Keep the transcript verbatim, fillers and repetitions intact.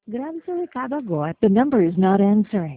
Grave seu recado agora. The number is not answering.